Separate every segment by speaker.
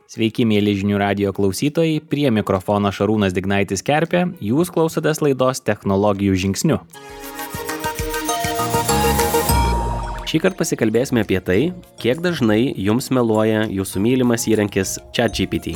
Speaker 1: Sveiki, mėly žinių radijo klausytojai, prie mikrofono Šarūnas Dignaitis Kerpė, jūs klausotės laidos Technologijų žingsniu. Šįkart pasikalbėsime apie tai, kiek dažnai jums meluoja jūsų mylimas įrankis ChatGPT.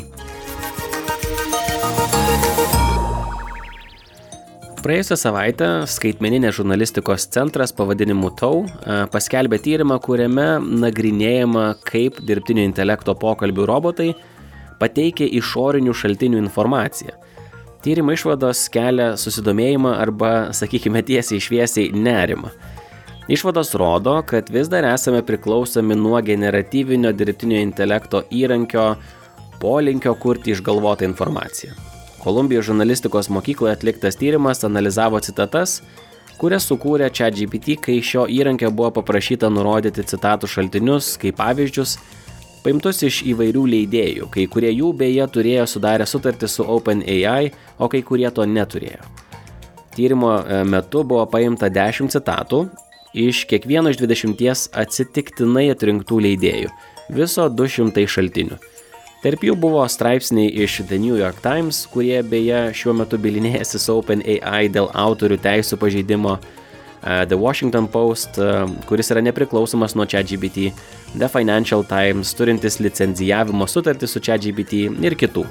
Speaker 1: Praėjusią savaitę skaitmeninės žurnalistikos centras pavadinimu TAU paskelbė tyrimą, kuriame nagrinėjama, kaip dirbtinio intelekto pokalbių robotai pateikia išorinių šaltinių informaciją. Tyrimo išvados kelia susidomėjimą arba, sakykime tiesiai šviesiai, nerimą. Išvados rodo, kad vis dar esame priklausomi nuo generatyvinio dirbtinio intelekto įrankio polinkio kurti išgalvotą informaciją. Kolumbijos žurnalistikos mokykloje atliktas tyrimas analizavo citatas, kurias sukūrė ChatGPT, kai šio įrankio buvo paprašyta nurodyti citatų šaltinius kaip pavyzdžius, paimtus iš įvairių leidėjų, kai kurie jų beje turėjo sudarę sutartį su OpenAI, o kai kurie to neturėjo. Tyrimo metu buvo paimta 10 citatų iš kiekvieno iš 20 atsitiktinai atrinktų leidėjų, viso 200 šaltinių. Tarp jų buvo straipsniai iš The New York Times, kurie beje šiuo metu bylinėjasi su OpenAI dėl autorių teisų pažeidimo, The Washington Post, kuris yra nepriklausomas nuo ChatGPT, The Financial Times, turintis licenzijavimo sutartį su ChatGPT ir kitų.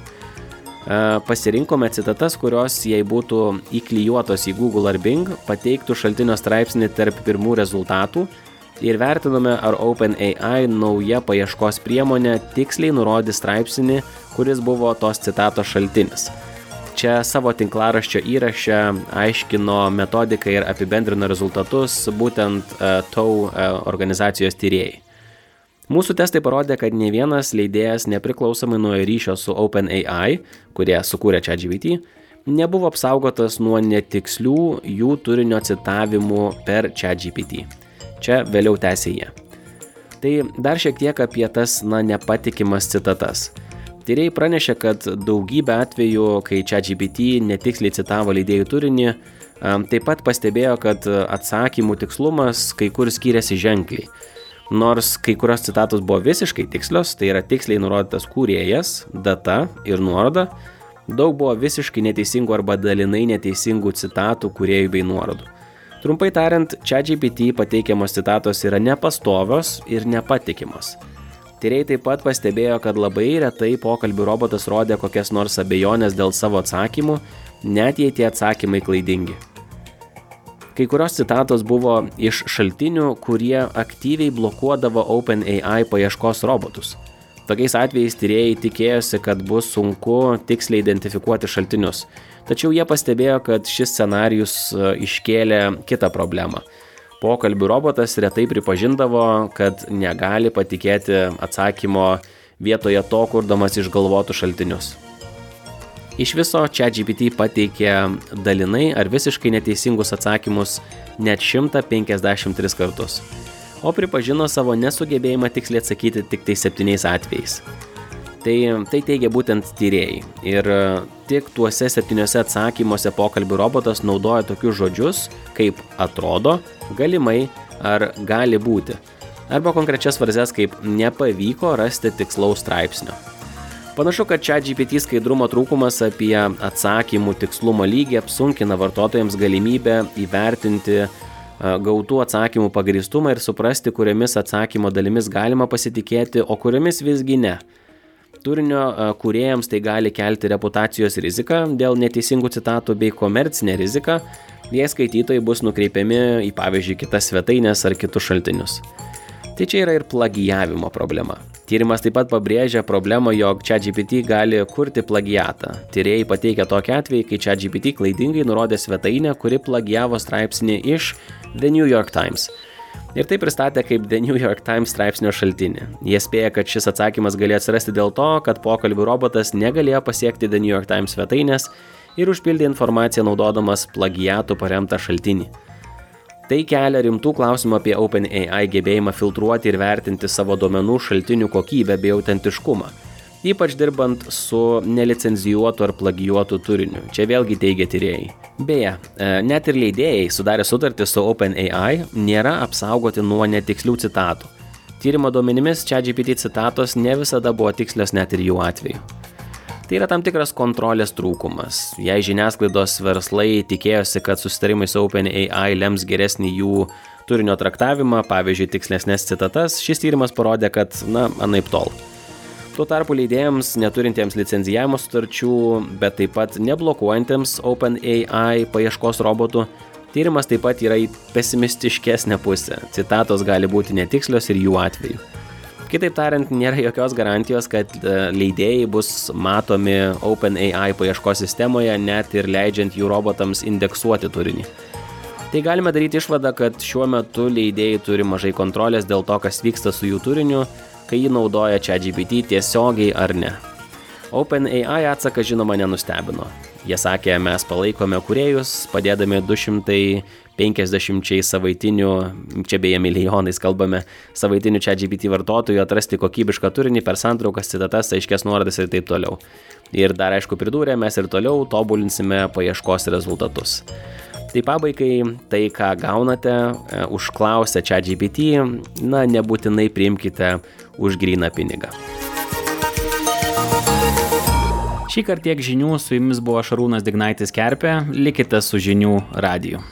Speaker 1: Pasirinkome citatas, kurios, jei būtų įklijuotos į Google ar Bing, pateiktų šaltinio straipsnį tarp pirmų rezultatų, ir vertinome, ar OpenAI nauja paieškos priemonė tiksliai nurodys straipsnį, kuris buvo tos citatos šaltinis. Čia savo tinklaraščio įraše aiškino metodiką ir apibendrino rezultatus būtent TAU organizacijos tyrėjai. Mūsų testai parodė, kad ne vienas leidėjas nepriklausomai nuo ryšio su OpenAI, kurie sukūrė ChatGPT, nebuvo apsaugotas nuo netikslių jų turinio citavimų per ChatGPT. Čia vėliau tęsė jie. Tai dar šiek tiek apie tas, nepatikimas citatas. Tyrėjai pranešė, kad daugybę atvejų, kai ChatGPT netiksliai citavo leidėjų turinį, taip pat pastebėjo, kad atsakymų tikslumas kai kur skiriasi ženkliai. Nors kai kurios citatos buvo visiškai tikslios, tai yra tiksliai nurodytas kūrėjas, data ir nuoroda, daug buvo visiškai neteisingų arba dalinai neteisingų citatų kūrėjų bei nuorodų. Trumpai tariant, ChatGPT pateikiamos citatos yra nepastovios ir nepatikimos. Tyrėjai taip pat pastebėjo, kad labai retai pokalbių robotas rodė kokias nors abejonės dėl savo atsakymų, net jei tie atsakymai klaidingi. Kai kurios citatos buvo iš šaltinių, kurie aktyviai blokuodavo OpenAI paieškos robotus. Tokiais atvejais tyrėjai tikėjosi, kad bus sunku tiksliai identifikuoti šaltinius. Tačiau jie pastebėjo, kad šis scenarijus iškėlė kitą problemą. Pokalbių robotas retai pripažindavo, kad negali patikėti atsakymo vietoje to, kurdamas išgalvotų šaltinius. Iš viso ChatGPT pateikė dalinai ar visiškai neteisingus atsakymus net 153 kartus, o pripažino savo nesugebėjimą tiksliai atsakyti tik tai 7 atvejais. Tai teigia būtent tyrėjai. Ir tik tuose 7 atsakymuose pokalbių robotas naudoja tokius žodžius, kaip atrodo, galimai ar gali būti. Arba konkrečias frazes kaip nepavyko rasti tikslaus straipsnio. Panašu, kad ChatGPT skaidrumo trūkumas apie atsakymų tikslumo lygį apsunkina vartotojams galimybę įvertinti gautų atsakymų pagrįstumą ir suprasti, kuriomis atsakymo dalimis galima pasitikėti, o kuriomis visgi ne. Turinio kūrėjams tai gali kelti reputacijos riziką dėl neteisingų citatų bei komercinę riziką, jei skaitytojai bus nukreipiami į, pavyzdžiui, kitas svetaines ar kitus šaltinius. Tai čia yra ir plagijavimo problema. Tyrimas taip pat pabrėžia problemą, jog ChatGPT gali kurti plagijatą. Tyrėjai pateikia tokį atvejį, kai ChatGPT klaidingai nurodė svetainę, kuri plagijavo straipsnį iš The New York Times. Ir tai pristatė kaip The New York Times straipsnio šaltinį. Jie spėja, kad šis atsakymas galėjo atsirasti dėl to, kad pokalbių robotas negalėjo pasiekti The New York Times svetainės ir užpildė informaciją naudodamas plagiatų paremtą šaltinį. Tai kelia rimtų klausimų apie OpenAI gebėjimą filtruoti ir vertinti savo duomenų šaltinių kokybę bei autentiškumą, ypač dirbant su nelicenzijuotu ar plagijuotu turiniu. Čia vėlgi teigia tyrėjai. Beje, net ir leidėjai sudarę sutartį su OpenAI nėra apsaugoti nuo netikslių citatų. Tyrimo duomenimis ChatGPT citatos ne visada buvo tikslios net ir jų atveju. Tai yra tam tikras kontrolės trūkumas. Jei žiniasklaidos verslai tikėjosi, kad susitarimai su OpenAI lems geresnį jų turinio traktavimą, pavyzdžiui, tikslesnės citatas, šis tyrimas parodė, kad, anaiptol. Tuo tarpu leidėjams, neturintiems licenzijavimo sutarčių, bet taip pat neblokuojantiems OpenAI paieškos robotų, tyrimas taip pat yra į pesimistiškesnę pusę. Citatos gali būti netikslios ir jų atveju. Kitaip tariant, nėra jokios garantijos, kad leidėjai bus matomi OpenAI paieškos sistemoje, net ir leidžiant jų robotams indeksuoti turinį. Tai galime daryti išvadą, kad šiuo metu leidėjai turi mažai kontrolės dėl to, kas vyksta su jų turiniu, kai jį naudoja ChatGPT tiesiogiai ar ne. OpenAI atsakas žinoma nenustebino. Jie sakė, mes palaikome kūrėjus, padėdami 250 savaitinių, čia beje milijonais kalbame, savaitinių ChatGPT vartotojų atrasti kokybišką turinį per santraukas, citatas, aiškės nuorodas ir taip toliau. Ir dar aišku pridūrė, mes ir toliau tobulinsime paieškos rezultatus. Tai pabaigai, tai ką gaunate, užklausę ChatGPT, nebūtinai priimkite už gryną pinigą. Šįkart tiek žinių, su jumis buvo Šarūnas Dignaitis Kerpė, likite su žinių radiju.